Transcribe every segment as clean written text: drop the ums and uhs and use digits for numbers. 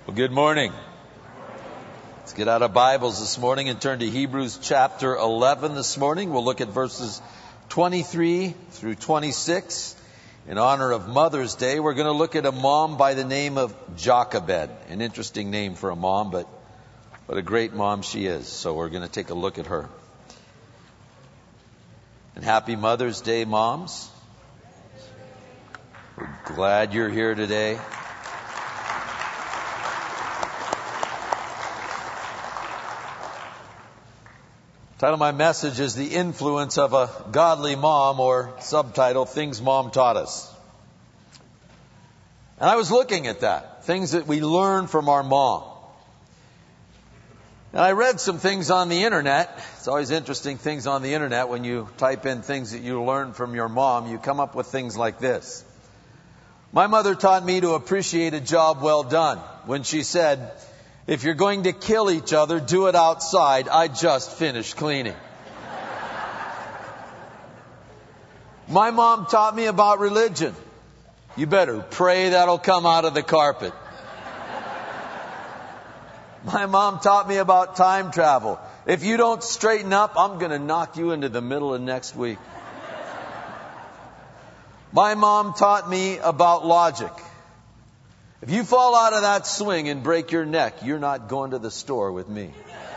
Well, good morning. Let's get out our Bibles this morning and turn to Hebrews chapter 11 this morning. We'll look at verses 23 through 26. In honor of Mother's Day, we're going to look at a mom by the name of Jochebed. An interesting name for a mom, but what a great mom she is. So we're going to take a look at her. And happy Mother's Day, moms. We're glad you're here today. Title of my message is The Influence of a Godly Mom, or subtitle, Things Mom Taught Us. And I was looking at that, things that we learn from our mom. And I read some things on the internet. It's always interesting, things on the internet. When you type in things that you learn from your mom, you come up with things like this. My mother taught me to appreciate a job well done when she said, "If you're going to kill each other, do it outside. I just finished cleaning." My mom taught me about religion. You better pray that'll come out of the carpet. My mom taught me about time travel. If you don't straighten up, I'm going to knock you into the middle of next week. My mom taught me about logic. If you fall out of that swing and break your neck, you're not going to the store with me.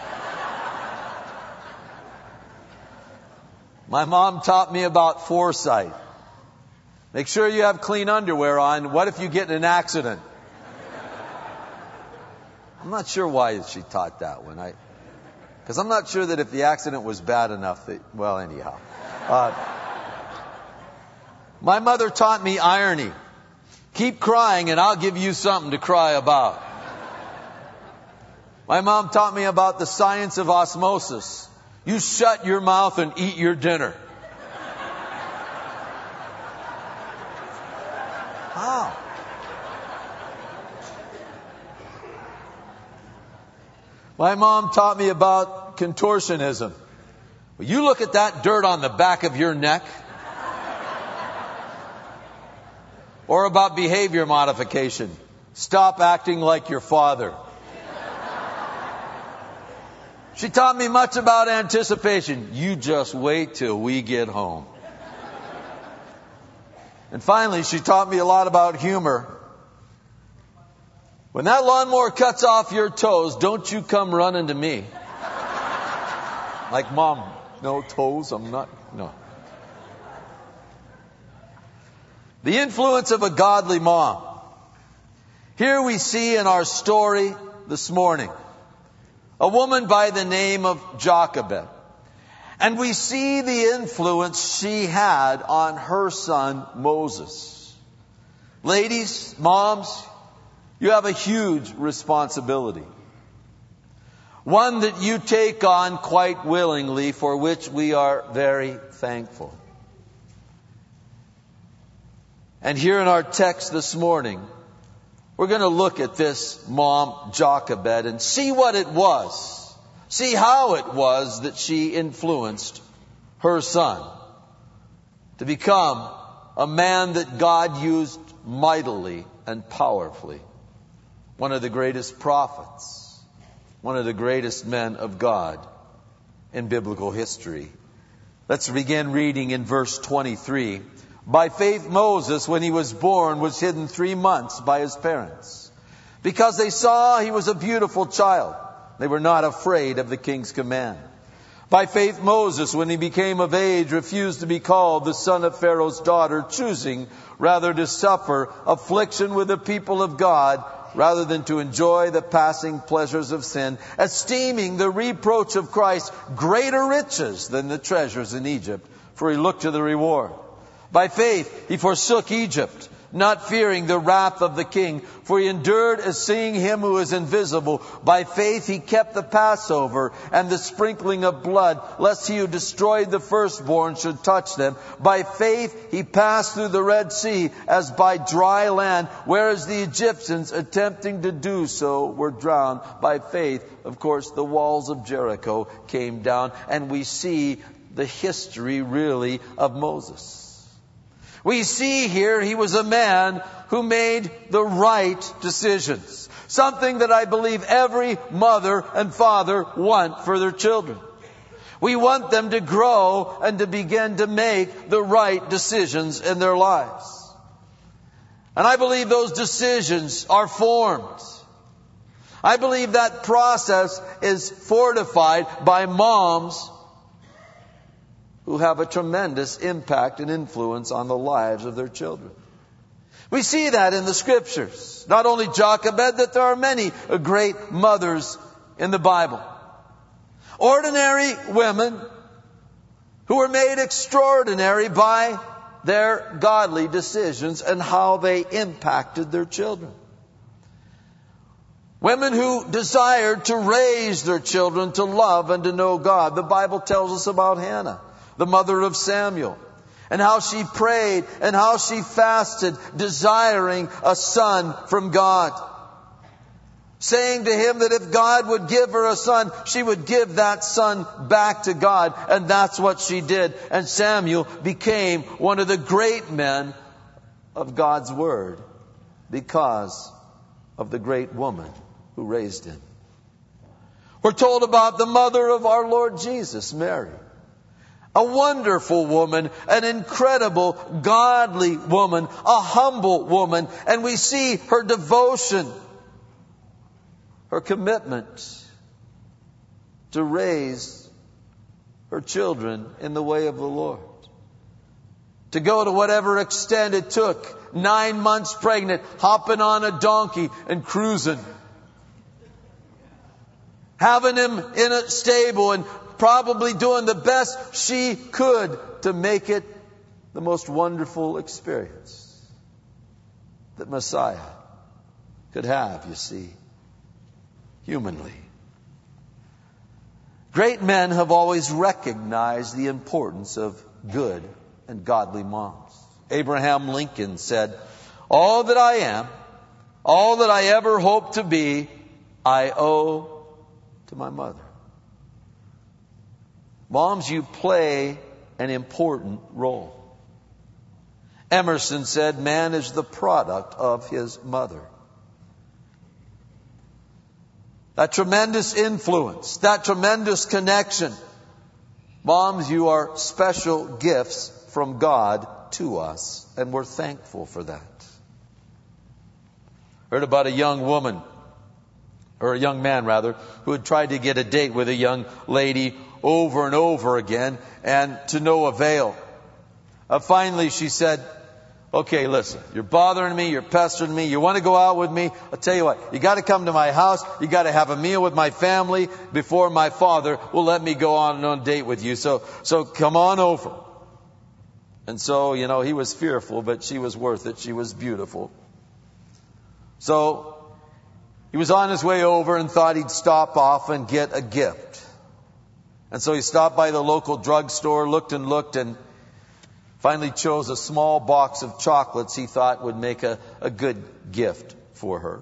My mom taught me about foresight. Make sure you have clean underwear on. What if you get in an accident? I'm not sure why she taught that one. Because I'm not sure that if the accident was bad enough that, well, anyhow. My mother taught me irony. Keep crying and I'll give you something to cry about. My mom taught me about the science of osmosis. You shut your mouth and eat your dinner. How? My mom taught me about contortionism. Well, you look at that dirt on the back of your neck. Or about behavior modification. Stop acting like your father. She taught me much about anticipation. You just wait till we get home. And finally, she taught me a lot about humor. When that lawnmower cuts off your toes, don't you come running to me. Like, Mom, no toes, I'm not, no. The influence of a godly mom. Here we see in our story this morning a woman by the name of Jochebed. And we see the influence she had on her son Moses. Ladies, moms, you have a huge responsibility. One that you take on quite willingly, for which we are very thankful. And here in our text this morning, we're going to look at this mom, Jochebed, and see what it was. See how it was that she influenced her son to become a man that God used mightily and powerfully. One of the greatest prophets, one of the greatest men of God in biblical history. Let's begin reading in verse 23. By faith, Moses, when he was born, was hidden 3 months by his parents, because they saw he was a beautiful child. They were not afraid of the king's command. By faith, Moses, when he became of age, refused to be called the son of Pharaoh's daughter, choosing rather to suffer affliction with the people of God, rather than to enjoy the passing pleasures of sin, esteeming the reproach of Christ greater riches than the treasures in Egypt, for he looked to the reward. By faith, he forsook Egypt, not fearing the wrath of the king, for he endured as seeing him who is invisible. By faith, he kept the Passover and the sprinkling of blood, lest he who destroyed the firstborn should touch them. By faith, he passed through the Red Sea as by dry land, whereas the Egyptians, attempting to do so, were drowned. By faith, of course, the walls of Jericho came down, and we see the history, really, of Moses. We see here he was a man who made the right decisions. Something that I believe every mother and father want for their children. We want them to grow and to begin to make the right decisions in their lives. And I believe those decisions are formed. I believe that process is fortified by moms who have a tremendous impact and influence on the lives of their children. We see that in the Scriptures. Not only Jochebed, that there are many great mothers in the Bible. Ordinary women who were made extraordinary by their godly decisions and how they impacted their children. Women who desired to raise their children to love and to know God. The Bible tells us about Hannah, the mother of Samuel, and how she prayed and how she fasted, desiring a son from God. Saying to him that if God would give her a son, she would give that son back to God. And that's what she did. And Samuel became one of the great men of God's Word because of the great woman who raised him. We're told about the mother of our Lord Jesus, Mary. A wonderful woman, an incredible, godly woman, a humble woman. And we see her devotion, her commitment to raise her children in the way of the Lord. To go to whatever extent it took, 9 months pregnant, hopping on a donkey and cruising. Having him in a stable and probably doing the best she could to make it the most wonderful experience that Messiah could have, you see, humanly. Great men have always recognized the importance of good and godly moms. Abraham Lincoln said, "All that I am, all that I ever hope to be, I owe to my mother." Moms, you play an important role. Emerson said, "Man is the product of his mother." That tremendous influence, that tremendous connection. Moms, you are special gifts from God to us, and we're thankful for that. Heard about a young woman, or a young man rather, who had tried to get a date with a young lady over and over again, and to no avail. Finally she said, "Okay, listen, you're bothering me, you're pestering me, you want to go out with me? I'll tell you what, you got to come to my house, you got to have a meal with my family before my father will let me go on a date with you, so come on over." And so, he was fearful, but she was worth it, she was beautiful. So, he was on his way over and thought he'd stop off and get a gift. And so he stopped by the local drugstore, looked and finally chose a small box of chocolates he thought would make a good gift for her.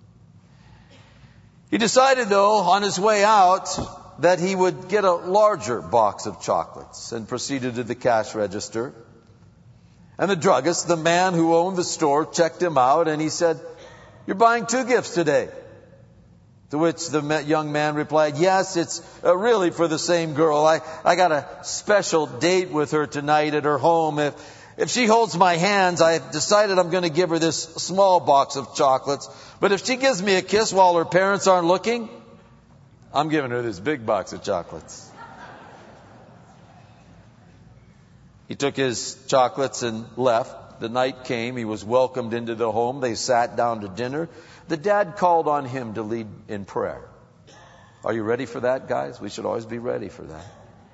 He decided, though, on his way out, that he would get a larger box of chocolates and proceeded to the cash register. And the druggist, the man who owned the store, checked him out and he said, "You're buying 2 gifts today." To which the young man replied, "Yes, it's really for the same girl. I got a special date with her tonight at her home. If she holds my hands, I've decided I'm going to give her this small box of chocolates. But if she gives me a kiss while her parents aren't looking, I'm giving her this big box of chocolates." He took his chocolates and left. The night came. He was welcomed into the home. They sat down to dinner. The dad called on him to lead in prayer. Are you ready for that, guys? We should always be ready for that.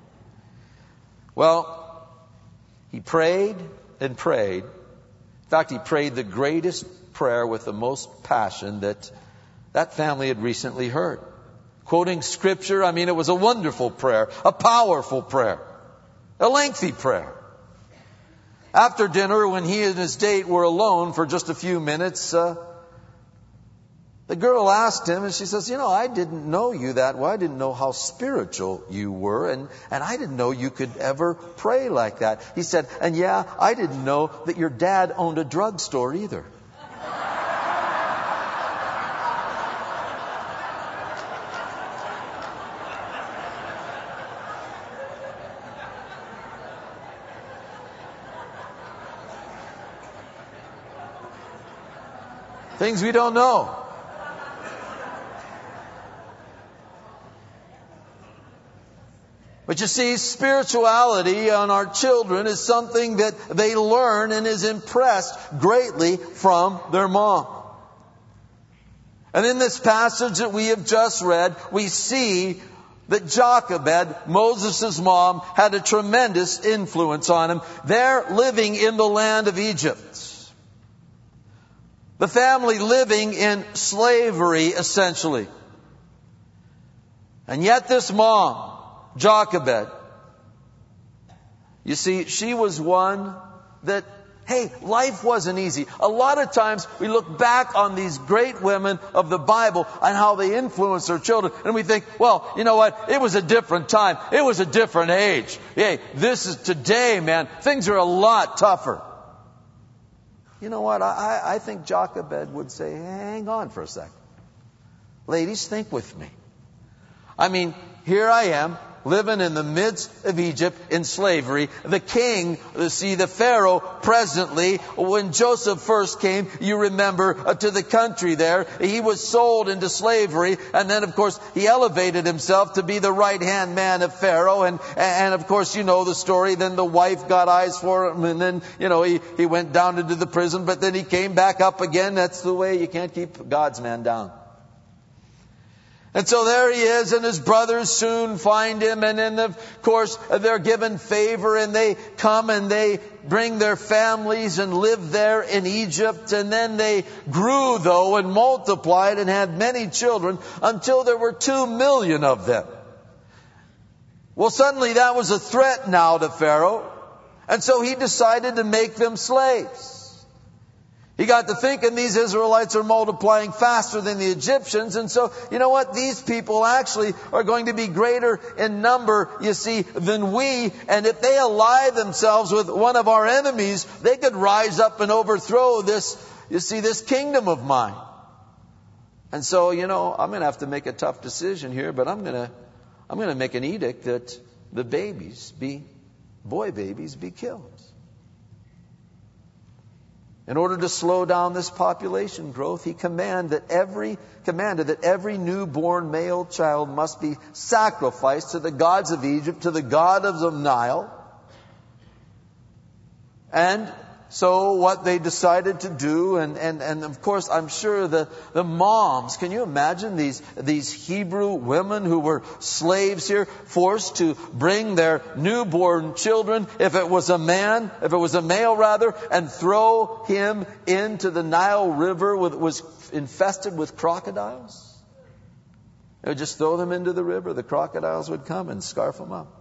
Well, he prayed and prayed. In fact, he prayed the greatest prayer with the most passion that family had recently heard. Quoting scripture, it was a wonderful prayer, a powerful prayer, a lengthy prayer. After dinner, when he and his date were alone for just a few minutes, the girl asked him, and she says, "I didn't know you that well. I didn't know how spiritual you were, and I didn't know you could ever pray like that." He said, "And yeah, I didn't know that your dad owned a drugstore either." Things we don't know. But you see, spirituality on our children is something that they learn and is impressed greatly from their mom. And in this passage that we have just read, we see that Jochebed, Moses' mom, had a tremendous influence on him. They're living in the land of Egypt. The family living in slavery, essentially. And yet this mom, Jochebed, you see, she was one that, hey, life wasn't easy. A lot of times we look back on these great women of the Bible and how they influenced their children, and we think, well, you know what? It was a different time. It was a different age. Hey, this is today, man. Things are a lot tougher. You know what? I think Jochebed would say, hang on for a second. Ladies, think with me. I mean, here I am, living in the midst of Egypt in slavery. The king, the Pharaoh presently, when Joseph first came, you remember, to the country there, he was sold into slavery, and then of course he elevated himself to be the right-hand man of Pharaoh, and of course you know the story. Then the wife got eyes for him, and then, you know, he went down into the prison, but then he came back up again. That's the way. You can't keep God's man down. And so there he is, and his brothers soon find him, and then of course they're given favor, and they come and they bring their families and live there in Egypt. And then they grew, though, and multiplied and had many children until there were 2 million of them. Well, suddenly that was a threat now to Pharaoh, and so he decided to make them slaves. He got to thinking these Israelites are multiplying faster than the Egyptians. And so, you know what? These people actually are going to be greater in number, you see, than we. And if they ally themselves with one of our enemies, they could rise up and overthrow this, you see, this kingdom of mine. And so, you know, I'm going to have to make a tough decision here, but I'm going to make an edict that the boy babies be killed. In order to slow down this population growth, he commanded that every newborn male child must be sacrificed to the gods of Egypt, to the god of the Nile. And so what they decided to do, and of course I'm sure the moms, can you imagine these Hebrew women who were slaves here, forced to bring their newborn children, if it was a male rather, and throw him into the Nile River was infested with crocodiles? They would just throw them into the river. The crocodiles would come and scarf them up.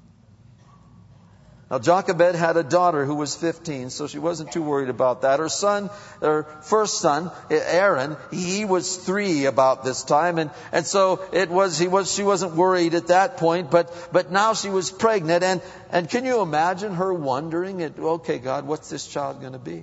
Now, Jochebed had a daughter who was 15, so she wasn't too worried about that. Her first son, Aaron, he was 3 about this time, and so she wasn't worried at that point, but now she was pregnant, and can you imagine her wondering, okay, God, what's this child going to be?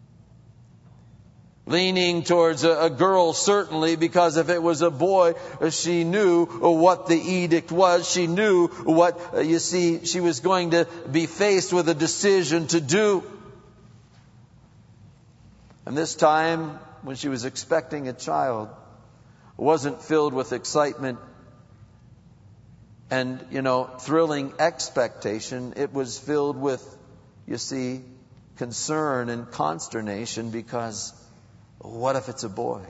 Leaning towards a girl, certainly, because if it was a boy, she knew what the edict was. She knew what, you see, she was going to be faced with a decision to do. And this time, when she was expecting a child, wasn't filled with excitement and, you know, thrilling expectation. It was filled with, you see, concern and consternation, because what if it's a boy?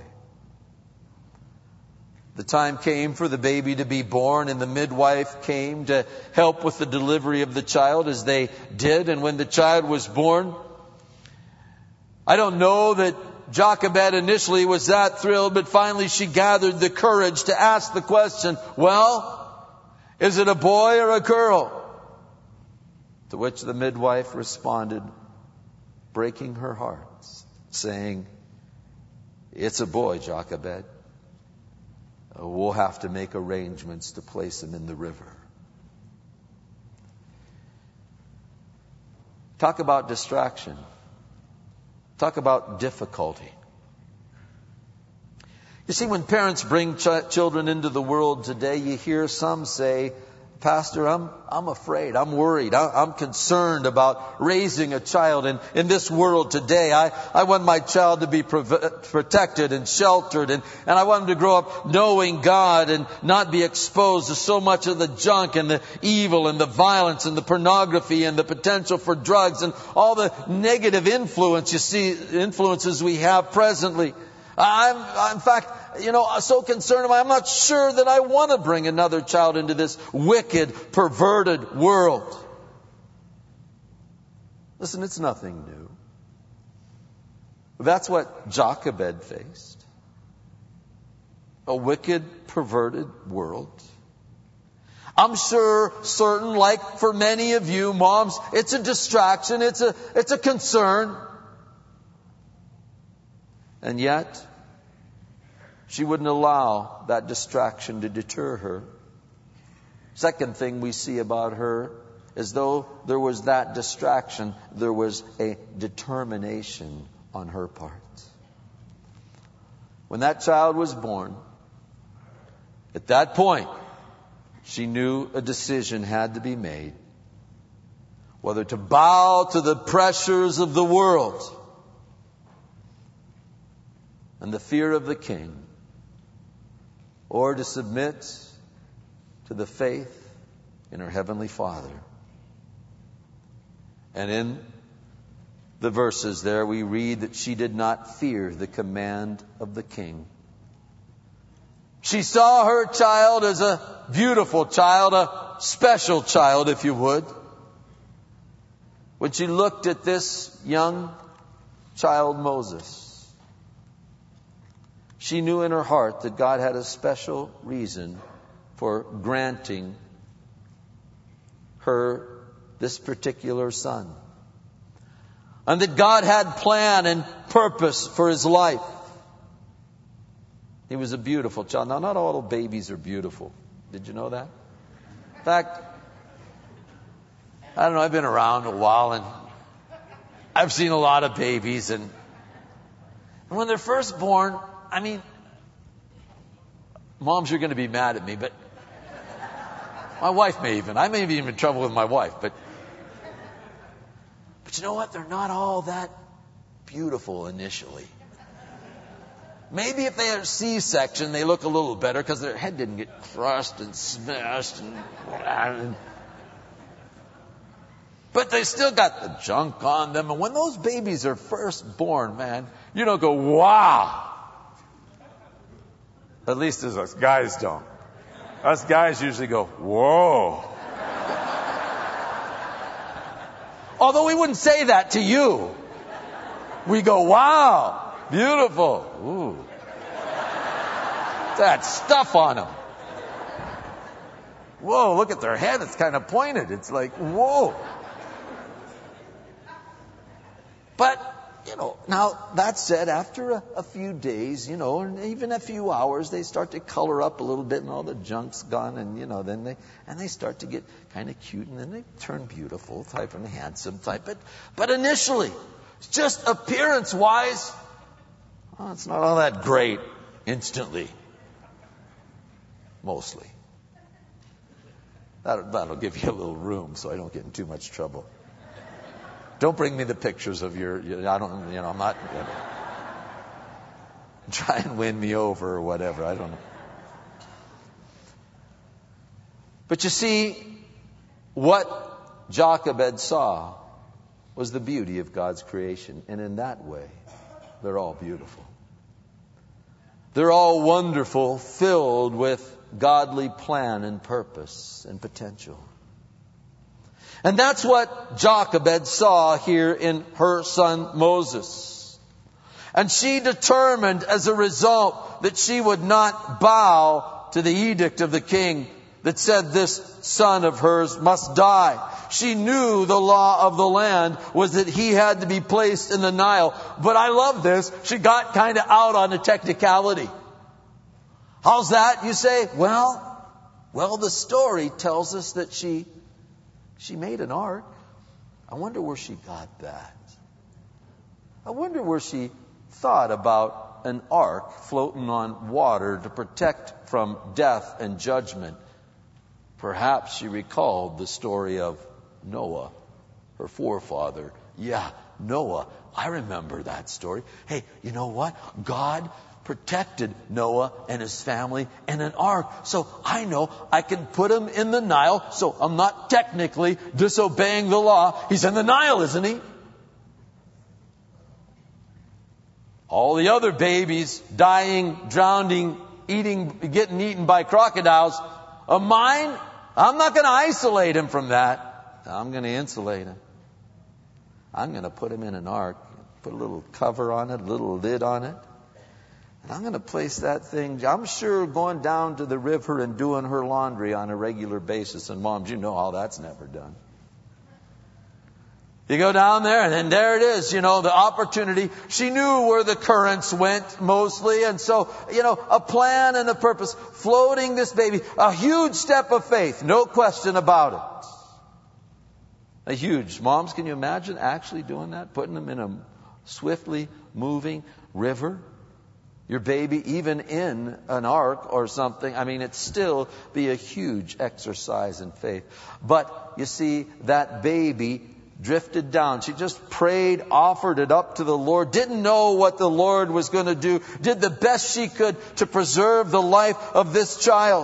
The time came for the baby to be born, and the midwife came to help with the delivery of the child, as they did. And when the child was born, I don't know that Jochebed initially was that thrilled, but finally she gathered the courage to ask the question, well, is it a boy or a girl? To which the midwife responded, breaking her heart, saying, it's a boy, Jochebed. We'll have to make arrangements to place him in the river. Talk about distraction. Talk about difficulty. You see, when parents bring children into the world today, you hear some say, Pastor, I'm afraid, I'm worried, I'm concerned about raising a child in this world today. I want my child to be protected and sheltered, and I want him to grow up knowing God and not be exposed to so much of the junk and the evil and the violence and the pornography and the potential for drugs and all the negative influences we have presently. I'm in fact, so concerned about, I'm not sure that I want to bring another child into this wicked, perverted world. Listen, it's nothing new. That's what Jochebed faced. A wicked, perverted world. I'm certain, like for many of you moms, it's a distraction, it's a concern. And yet, she wouldn't allow that distraction to deter her. Second thing we see about her is though there was that distraction, there was a determination on her part. When that child was born, at that point, she knew a decision had to be made. Whether to bow to the pressures of the world and the fear of the king, or to submit to the faith in her Heavenly Father. And in the verses there we read that she did not fear the command of the king. She saw her child as a beautiful child, a special child, if you would. When she looked at this young child Moses, she knew in her heart that God had a special reason for granting her this particular son. And that God had plan and purpose for his life. He was a beautiful child. Now, not all babies are beautiful. Did you know that? In fact, I don't know, I've been around a while and I've seen a lot of babies, and when they're first born, I mean, moms, you're going to be mad at me, but my wife I may be in trouble with my wife, but you know what? They're not all that beautiful initially. Maybe if they had a C-section, they look a little better because their head didn't get crushed and smashed but they still got the junk on them. And when those babies are first born, man, you don't go, wow. At least as us guys don't. Us guys usually go, whoa. Although we wouldn't say that to you. We go, wow, beautiful. Ooh. That stuff on them. Whoa, look at their head. It's kind of pointed. It's like, whoa. But, now that said, after a few days, and even a few hours, they start to color up a little bit and all the junk's gone, and, then they start to get kind of cute, and then they turn beautiful type and handsome type. But initially, just appearance-wise, it's not all that great instantly. Mostly. That'll give you a little room so I don't get in too much trouble. Don't bring me the pictures of I'm not, try and win me over or whatever. I don't know. But you see, what Jochebed saw was the beauty of God's creation. And in that way, they're all beautiful. They're all wonderful, filled with godly plan and purpose and potential. And that's what Jochebed saw here in her son Moses. And she determined as a result that she would not bow to the edict of the king that said this son of hers must die. She knew the law of the land was that he had to be placed in the Nile. But I love this. She got kind of out on a technicality. How's that, you say? Well, the story tells us that she made an ark. I wonder where she got that. I wonder where she thought about an ark floating on water to protect from death and judgment. Perhaps she recalled the story of Noah, her forefather. Yeah, Noah. I remember that story. Hey, you know what? God protected Noah and his family in an ark. So I know I can put him in the Nile. So I'm not technically disobeying the law. He's in the Nile, isn't he? All the other babies dying, drowning, getting eaten by crocodiles of mine, I'm not going to isolate him from that. I'm going to insulate him. I'm going to put him in an ark, put a little cover on it, a little lid on it. And I'm going to place that thing, I'm sure, going down to the river and doing her laundry on a regular basis. And moms, you know how that's never done. You go down there and then there it is, the opportunity. She knew where the currents went mostly. And so, a plan and a purpose. Floating this baby. A huge step of faith. No question about it. A huge. Moms, can you imagine actually doing that? Putting them in a swiftly moving river? Your baby, even in an ark or something. I mean, it'd still be a huge exercise in faith. But, you see, that baby drifted down. She just prayed, offered it up to the Lord, didn't know what the Lord was going to do, did the best she could to preserve the life of this child.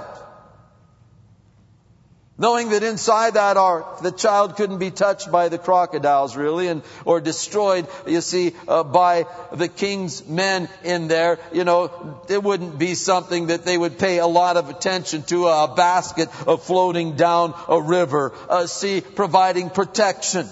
Knowing that inside that ark, the child couldn't be touched by the crocodiles really, or destroyed, you see, by the king's men in there. It wouldn't be something that they would pay a lot of attention to, a basket of floating down a river, providing protection.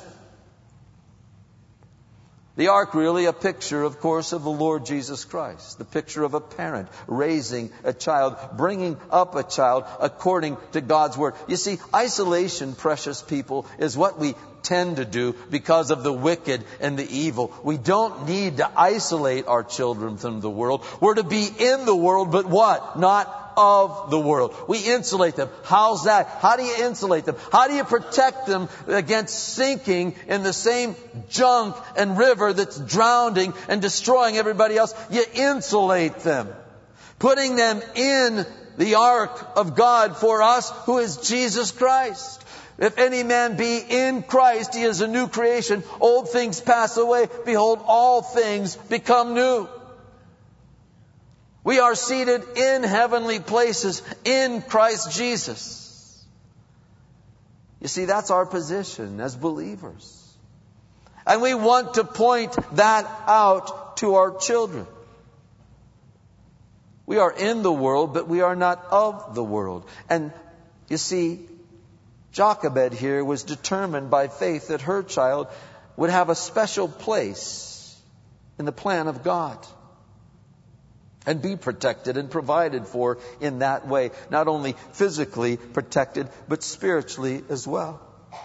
The ark really a picture, of course, of the Lord Jesus Christ. The picture of a parent raising a child, bringing up a child according to God's Word. You see, isolation, precious people, is what we tend to do because of the wicked and the evil. We don't need to isolate our children from the world. We're to be in the world, but what? Not of the world. We insulate them. How's that? How do you insulate them? How do you protect them against sinking in the same junk and river that's drowning and destroying everybody else? You insulate them. Putting them in the ark of God for us, who is Jesus Christ. If any man be in Christ, he is a new creation. Old things pass away. Behold, all things become new. We are seated in heavenly places in Christ Jesus. You see, that's our position as believers. And we want to point that out to our children. We are in the world, but we are not of the world. And you see, Jochebed here was determined by faith that her child would have a special place in the plan of God and be protected and provided for in that way. Not only physically protected, but spiritually as well.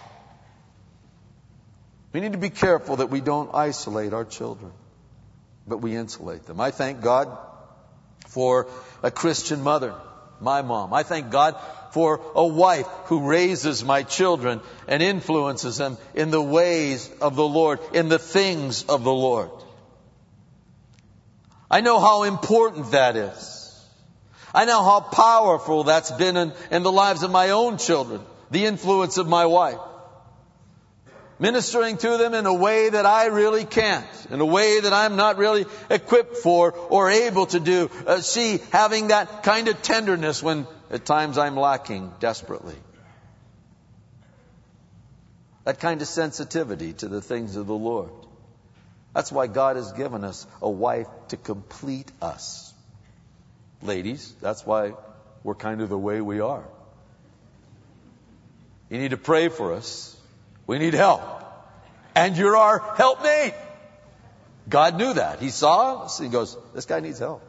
We need to be careful that we don't isolate our children, but we insulate them. I thank God for a Christian mother, my mom. I thank God for a wife who raises my children and influences them in the ways of the Lord, in the things of the Lord. I know how important that is. I know how powerful that's been in the lives of my own children, the influence of my wife. Ministering to them in a way that I really can't, in a way that I'm not really equipped for or able to do. She having that kind of tenderness when at times I'm lacking desperately. That kind of sensitivity to the things of the Lord. That's why God has given us a wife to complete us. Ladies, that's why we're kind of the way we are. You need to pray for us. We need help. And you're our helpmate. God knew that. He saw us. He goes, this guy needs help.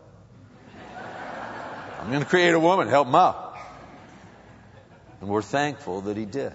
I'm going to create a woman, help him out. And we're thankful that he did.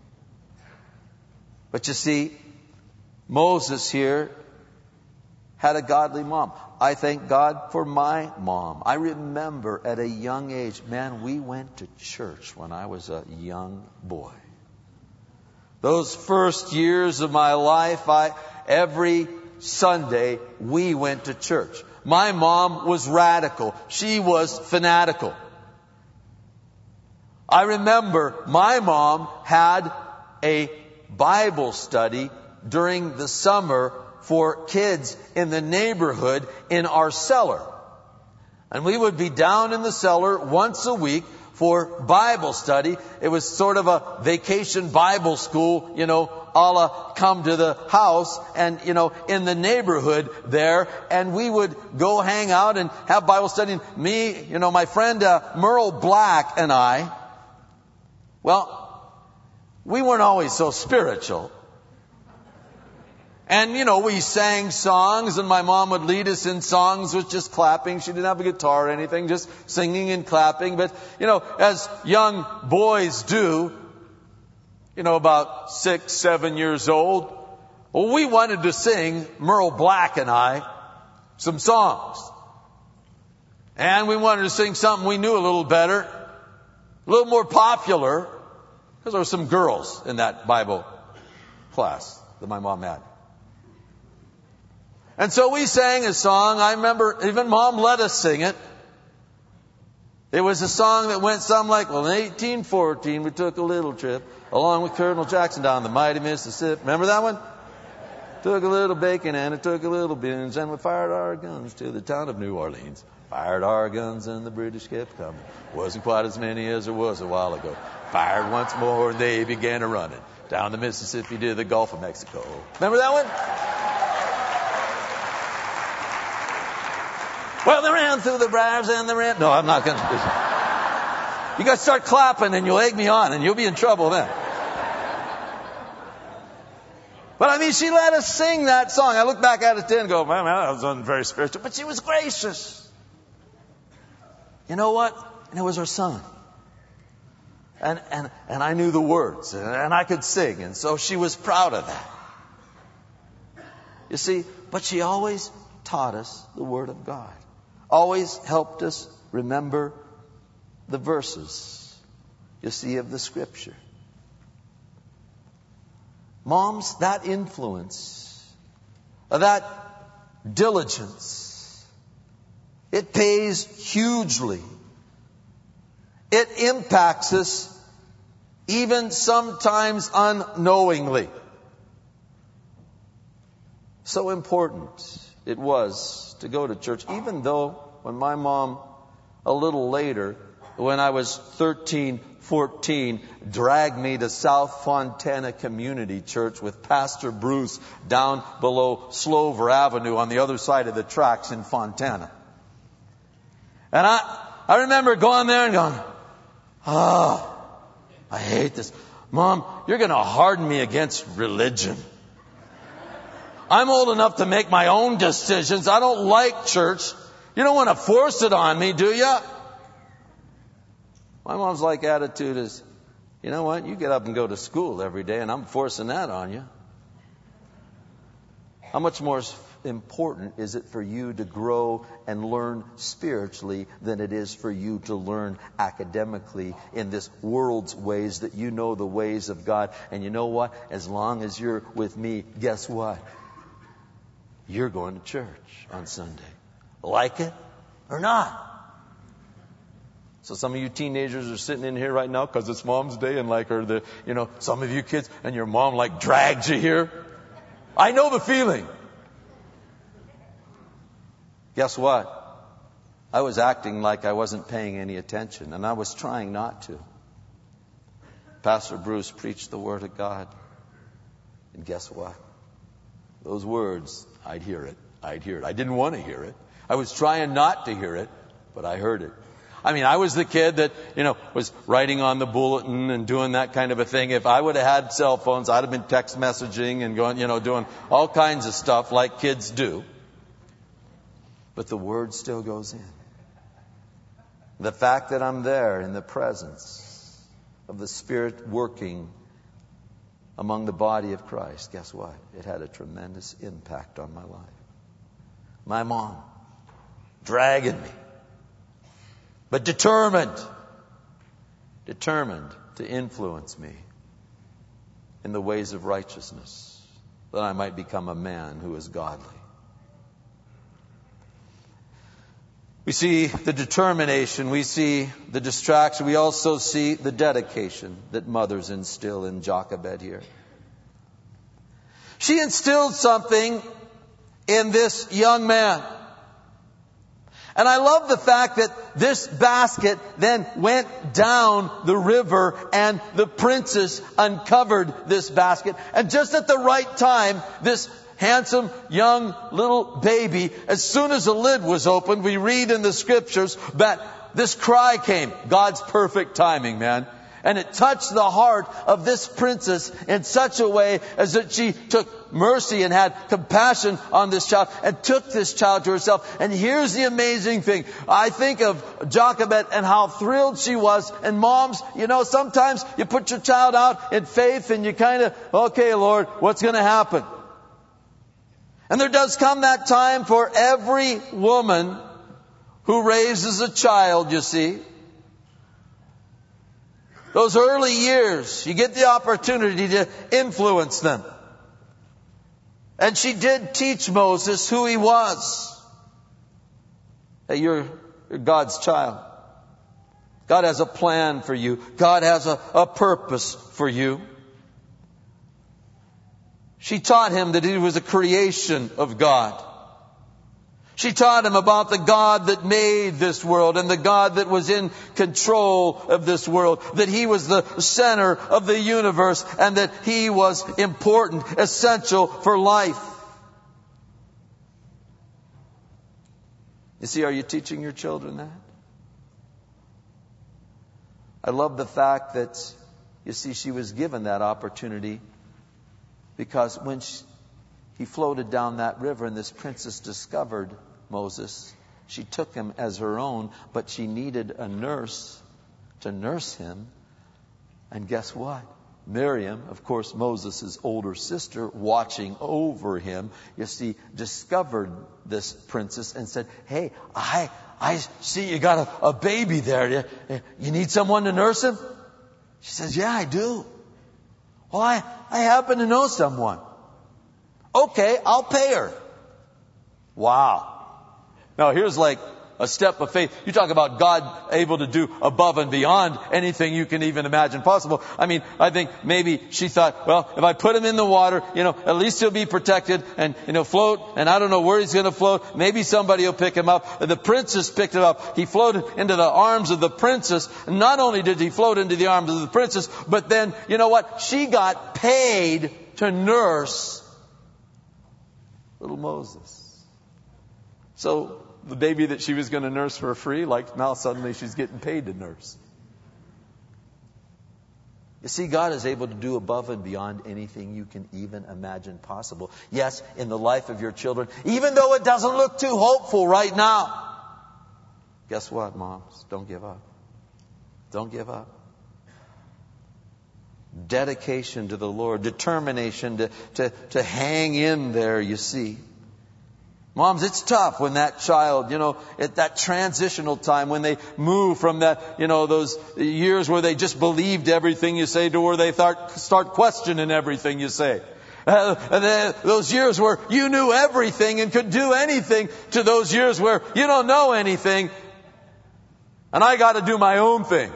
But you see, Moses here had a godly mom. I thank God for my mom. I remember at a young age, man, we went to church when I was a young boy. Those first years of my life, every Sunday we went to church. My mom was radical. She was fanatical. I remember my mom had a Bible study during the summer for kids in the neighborhood in our cellar. And we would be down in the cellar once a week for Bible study. It was sort of a vacation Bible school, a la come to the house and, in the neighborhood there. And we would go hang out and have Bible study. And me, my friend Merle Black and I, we weren't always so spiritual. And, we sang songs, and my mom would lead us in songs with just clapping. She didn't have a guitar or anything, just singing and clapping. But, as young boys do, about 6, 7 years old, we wanted to sing, Merle Black and I, some songs. And we wanted to sing something we knew a little better, a little more popular, because there were some girls in that Bible class that my mom had. And so we sang a song. I remember even Mom let us sing it. It was a song that went something like, in 1814 we took a little trip along with Colonel Jackson down the mighty Mississippi. Remember that one? Took a little bacon and it took a little beans and we fired our guns to the town of New Orleans. Fired our guns and the British kept coming. Wasn't quite as many as there was a while ago. Fired once more and they began a running down the Mississippi to the Gulf of Mexico. Remember that one? Well, they ran through the briars and they ran... No, I'm not going to... You got to start clapping and you'll egg me on and you'll be in trouble then. But she let us sing that song. I look back at it then and go, man, that wasn't very spiritual. But she was gracious. You know what? And it was her son. And I knew the words and I could sing. And so she was proud of that. You see, but she always taught us the Word of God. Always helped us remember the verses, of the Scripture. Moms, that influence, that diligence, it pays hugely. It impacts us even sometimes unknowingly. So important it was to go to church, even though when my mom, a little later, when I was 13, 14, dragged me to South Fontana Community Church with Pastor Bruce down below Slover Avenue on the other side of the tracks in Fontana. And I remember going there and going, I hate this. Mom, you're going to harden me against religion. I'm old enough to make my own decisions. I don't like church. You don't want to force it on me, do you? My mom's attitude is, you know what? You get up and go to school every day, and I'm forcing that on you. How much more important is it for you to grow and learn spiritually than it is for you to learn academically in this world's ways, that you know the ways of God? And you know what? As long as you're with me, guess what? You're going to church on Sunday. Like it or not? So some of you teenagers are sitting in here right now because it's Mom's Day and some of you kids and your mom dragged you here. I know the feeling. Guess what? I was acting like I wasn't paying any attention, and I was trying not to. Pastor Bruce preached the Word of God. And guess what? Those words, I'd hear it. I didn't want to hear it. I was trying not to hear it, but I heard it. I was the kid that, was writing on the bulletin and doing that kind of a thing. If I would have had cell phones, I'd have been text messaging and going, doing all kinds of stuff like kids do. But the Word still goes in. The fact that I'm there in the presence of the Spirit working among the body of Christ, guess what? It had a tremendous impact on my life. My mom, dragging me, but determined to influence me in the ways of righteousness, that I might become a man who is godly. We see the determination, we see the distraction, we also see the dedication that mothers instill in Jochebed here. She instilled something in this young man. And I love the fact that this basket then went down the river and the princess uncovered this basket. And just at the right time, this handsome young little baby, as soon as the lid was opened, we read in the scriptures that this cry came. God's perfect timing, man. And it touched the heart of this princess in such a way as that she took mercy and had compassion on this child and took this child to herself. And here's the amazing thing. I think of Jochebed and how thrilled she was. And moms, sometimes you put your child out in faith and you kind of, okay, Lord, what's going to happen? And there does come that time for every woman who raises a child, you see. Those early years, you get the opportunity to influence them. And she did teach Moses who he was. Hey, you're God's child. God has a plan for you. God has a purpose for you. She taught him that he was a creation of God. She taught him about the God that made this world and the God that was in control of this world, that he was the center of the universe and that he was important, essential for life. You see, are you teaching your children that? I love the fact that, you see, she was given that opportunity because when he floated down that river and this princess discovered Moses, she took him as her own, but she needed a nurse to nurse him. And guess what? Miriam, of course, Moses' older sister, watching over him, you see, discovered this princess and said, hey, I see you got a baby there. You need someone to nurse him? She says, yeah, I do. Well, I happen to know someone. Okay, I'll pay her. Wow. Now here's like a step of faith. You talk about God able to do above and beyond anything you can even imagine possible. I mean, I think maybe she thought, well, if I put him in the water, at least he'll be protected and, float. And I don't know where he's going to float. Maybe somebody will pick him up. The princess picked him up. He floated into the arms of the princess. And not only did he float into the arms of the princess, but then, you know what? She got paid to nurse little Moses. So the baby that she was going to nurse for free, now suddenly she's getting paid to nurse. You see, God is able to do above and beyond anything you can even imagine possible. Yes, in the life of your children, even though it doesn't look too hopeful right now. Guess what, moms? Don't give up. Don't give up. Dedication to the Lord, determination to hang in there, you see. Moms, it's tough when that child, at that transitional time, when they move from that, those years where they just believed everything you say to where they start questioning everything you say. And then those years where you knew everything and could do anything to those years where you don't know anything and I got to do my own thing.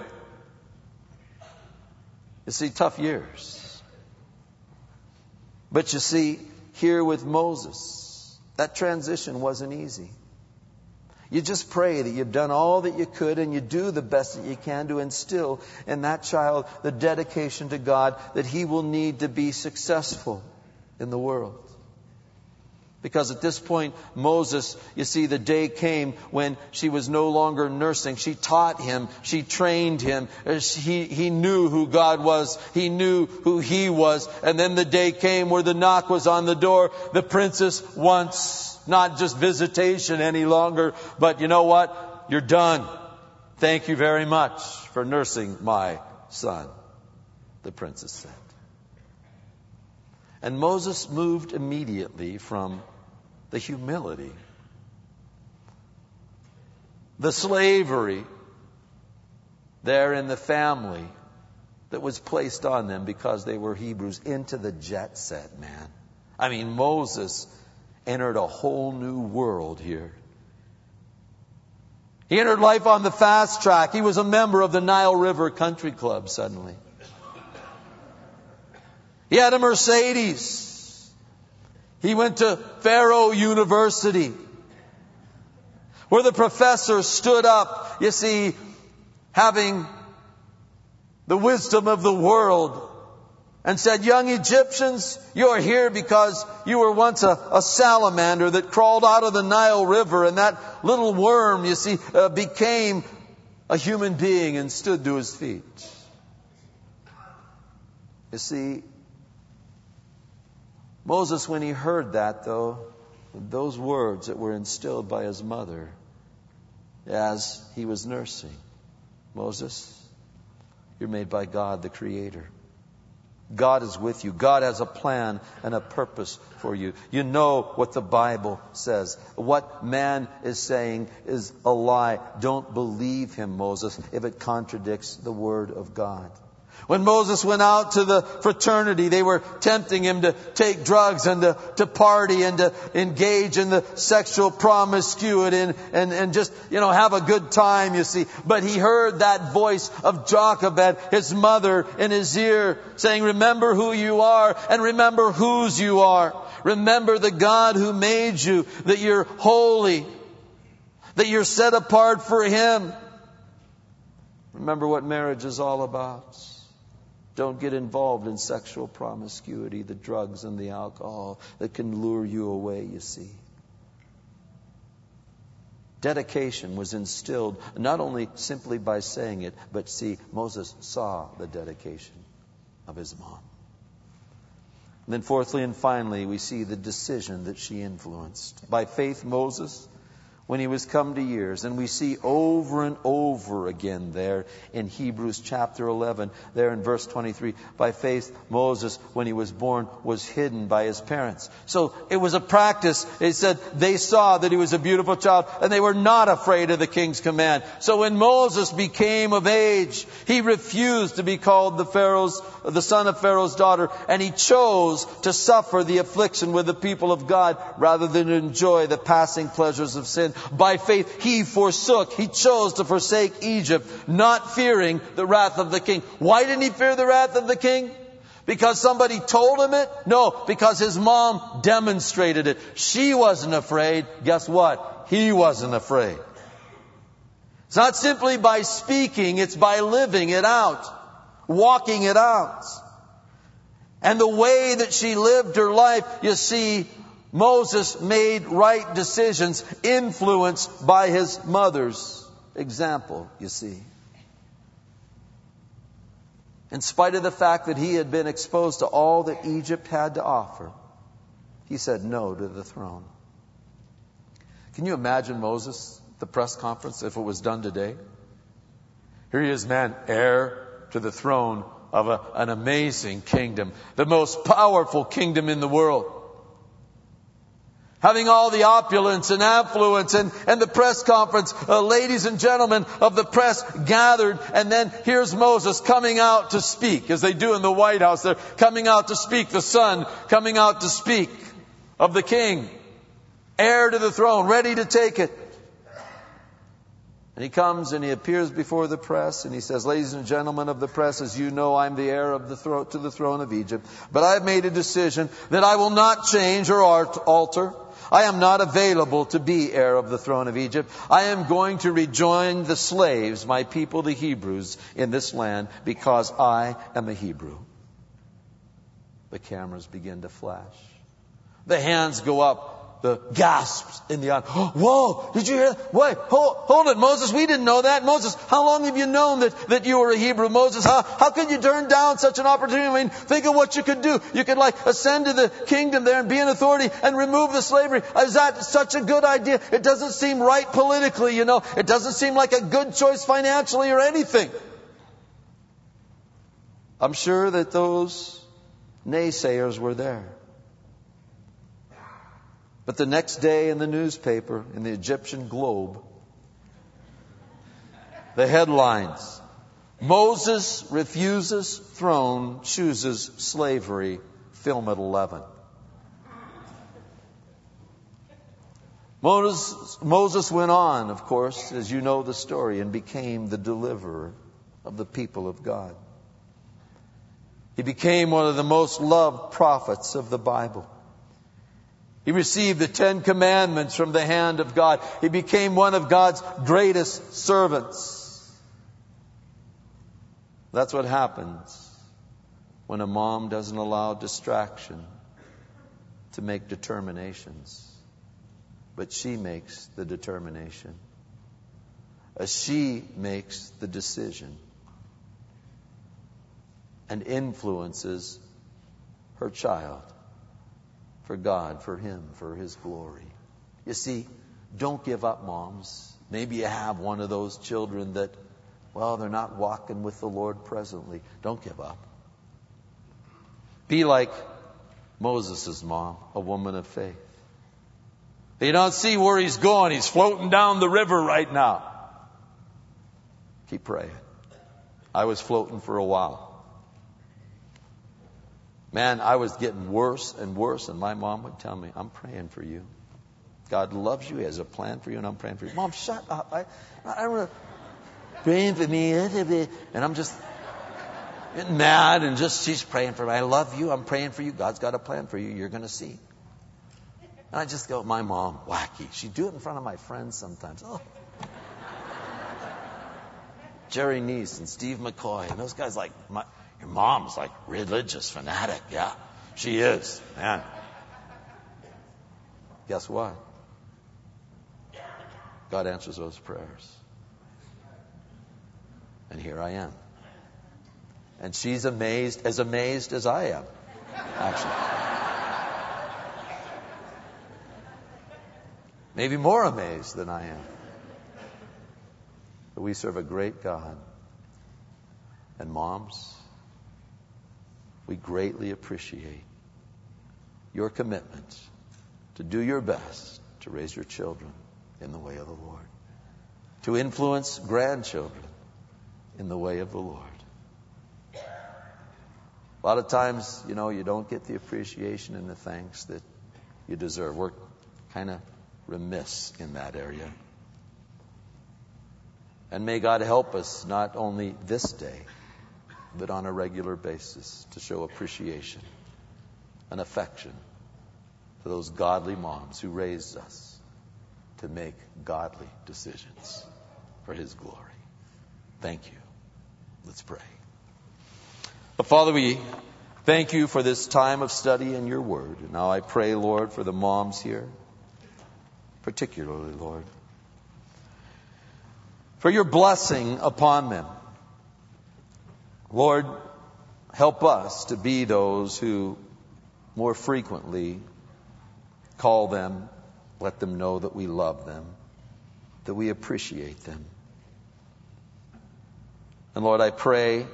You see, tough years. But you see, here with Moses, that transition wasn't easy. You just pray that you've done all that you could and you do the best that you can to instill in that child the dedication to God that he will need to be successful in the world. Because at this point, Moses, you see, the day came when she was no longer nursing. She taught him. She trained him. He knew who God was. He knew who he was. And then the day came where the knock was on the door. The princess wants not just visitation any longer, but you know what? You're done. Thank you very much for nursing my son, the princess said. And Moses moved immediately from the humility, the slavery there in the family that was placed on them because they were Hebrews, into the jet set, man. I mean, Moses entered a whole new world here. He entered life on the fast track. He was a member of the Nile River Country Club suddenly. He had a Mercedes. He went to Pharaoh University, where the professor stood up, you see, having the wisdom of the world, and said, young Egyptians, you are here because you were once a salamander that crawled out of the Nile River, and that little worm, you see, became a human being and stood to his feet. You see, Moses, when he heard that, though, those words that were instilled by his mother as he was nursing, Moses, you're made by God, the Creator. God is with you. God has a plan and a purpose for you. You know what the Bible says. What man is saying is a lie. Don't believe him, Moses, if it contradicts the Word of God. When Moses went out to the fraternity, they were tempting him to take drugs and to party and to engage in the sexual promiscuity and just, have a good time, you see. But he heard that voice of Jochebed, his mother, in his ear saying, remember who you are and remember whose you are. Remember the God who made you, that you're holy, that you're set apart for Him. Remember what marriage is all about. Don't get involved in sexual promiscuity, the drugs and the alcohol that can lure you away, you see. Dedication was instilled not only simply by saying it, but see, Moses saw the dedication of his mom. And then fourthly and finally, we see the decision that she influenced. By faith, Moses, when he was come to years, and we see over and over again there in Hebrews chapter 11, there in verse 23, by faith Moses, when he was born, was hidden by his parents. So it was a practice. It said they saw that he was a beautiful child, and they were not afraid of the king's command. So when Moses became of age, he refused to be called the son of Pharaoh's daughter, and he chose to suffer the affliction with the people of God rather than enjoy the passing pleasures of sin. By faith, he chose to forsake Egypt, not fearing the wrath of the king. Why didn't he fear the wrath of the king? Because somebody told him it? No, because his mom demonstrated it. She wasn't afraid. Guess what? He wasn't afraid. It's not simply by speaking, it's by living it out, walking it out. And the way that she lived her life, you see, Moses made right decisions influenced by his mother's example, you see. In spite of the fact that he had been exposed to all that Egypt had to offer, he said no to the throne. Can you imagine Moses at the press conference if it was done today? Here he is, man, heir to the throne of an amazing kingdom, the most powerful kingdom in the world. Having all the opulence and affluence and the press conference, ladies and gentlemen of the press gathered, and then here's Moses coming out to speak, as they do in the White House. They're coming out to speak, the son coming out to speak of the king, heir to the throne, ready to take it. And he comes and he appears before the press and he says, ladies and gentlemen of the press, as you know, I'm the heir of to the throne of Egypt. But I've made a decision that I will not change or alter. I am not available to be heir of the throne of Egypt. I am going to rejoin the slaves, my people, the Hebrews, in this land because I am a Hebrew. The cameras begin to flash. The hands go up. The gasps in the audience. Whoa, did you hear that? Wait, hold it, Moses. We didn't know that. Moses, how long have you known that you were a Hebrew? Moses, how could you turn down such an opportunity? I mean, think of what you could do. You could ascend to the kingdom there and be an authority and remove the slavery. Is that such a good idea? It doesn't seem right politically, It doesn't seem like a good choice financially or anything. I'm sure that those naysayers were there. But the next day in the newspaper, in the Egyptian Globe, the headlines, Moses refuses throne, chooses slavery, film at 11. Moses went on, of course, as you know the story, and became the deliverer of the people of God. He became one of the most loved prophets of the Bible. He received the 10 Commandments from the hand of God. He became one of God's greatest servants. That's what happens when a mom doesn't allow distraction to make determinations. But she makes the determination. She makes the decision. And influences her child for God, for Him, for His glory. You see, don't give up, moms. Maybe you have one of those children that, well, they're not walking with the Lord presently. Don't give up. Be like Moses' mom, a woman of faith. You don't see where he's going. He's floating down the river right now. Keep praying. I was floating for a while. Man, I was getting worse and worse, and my mom would tell me, I'm praying for you. God loves you. He has a plan for you, and I'm praying for you. Mom, shut up. I don't know. Praying for me. And I'm just getting mad, and she's praying for me. I love you. I'm praying for you. God's got a plan for you. You're going to see. And I just go, my mom, wacky. She'd do it in front of my friends sometimes. Oh. Jerry Neese and Steve McCoy, and those guys like, your mom's like religious fanatic. Yeah, she is, man. Guess what? God answers those prayers. And here I am. And she's amazed as I am, actually. Maybe more amazed than I am. But we serve a great God. And moms, we greatly appreciate your commitment to do your best to raise your children in the way of the Lord. To influence grandchildren in the way of the Lord. A lot of times, you don't get the appreciation and the thanks that you deserve. We're kind of remiss in that area. And may God help us not only this day, but on a regular basis to show appreciation and affection for those godly moms who raised us to make godly decisions for His glory. Thank you. Let's pray. But Father, we thank you for this time of study in your word. And now I pray, Lord, for the moms here, particularly, Lord, for your blessing upon them. Lord, help us to be those who more frequently call them, let them know that we love them, that we appreciate them. And Lord, I pray,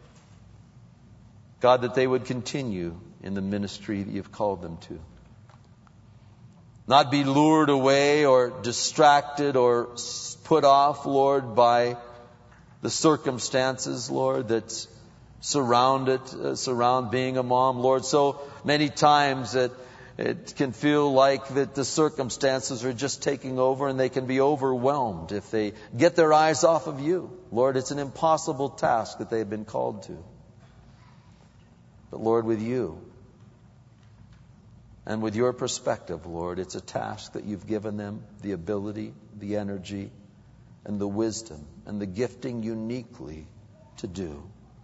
God, that they would continue in the ministry that you've called them to. Not be lured away or distracted or put off, Lord, by the circumstances, Lord, that surround being a mom, Lord. So many times that it can feel like that the circumstances are just taking over, and they can be overwhelmed if they get their eyes off of you. Lord, it's an impossible task that they've been called to. But Lord, with you and with your perspective, Lord, it's a task that you've given them the ability, the energy, and the wisdom and the gifting uniquely to do.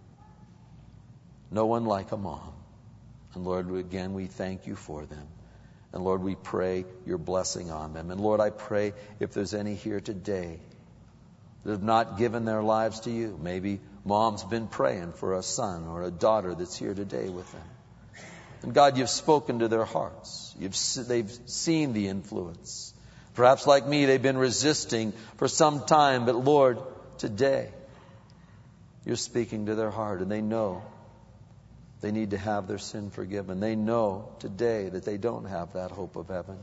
No one like a mom. And Lord, again, we thank you for them. And Lord, we pray your blessing on them. And Lord, I pray if there's any here today that have not given their lives to you, maybe mom's been praying for a son or a daughter that's here today with them. And God, you've spoken to their hearts. They've seen the influence. Perhaps like me, they've been resisting for some time. But Lord, today, you're speaking to their heart, and they know they need to have their sin forgiven. They know today that they don't have that hope of heaven.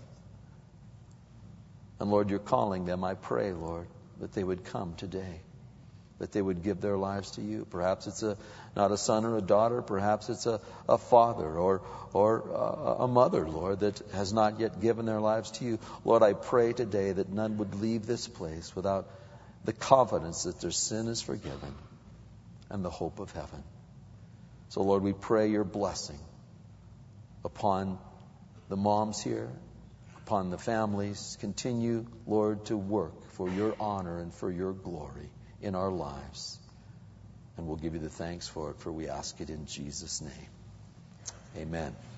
And Lord, you're calling them. I pray, Lord, that they would come today. that they would give their lives to you. Perhaps it's not a son or a daughter. Perhaps it's a father or a mother, Lord, that has not yet given their lives to you. Lord, I pray today that none would leave this place without the confidence that their sin is forgiven and the hope of heaven. So, Lord, we pray your blessing upon the moms here, upon the families. Continue, Lord, to work for your honor and for your glory in our lives. And we'll give you the thanks for it, for we ask it in Jesus' name. Amen.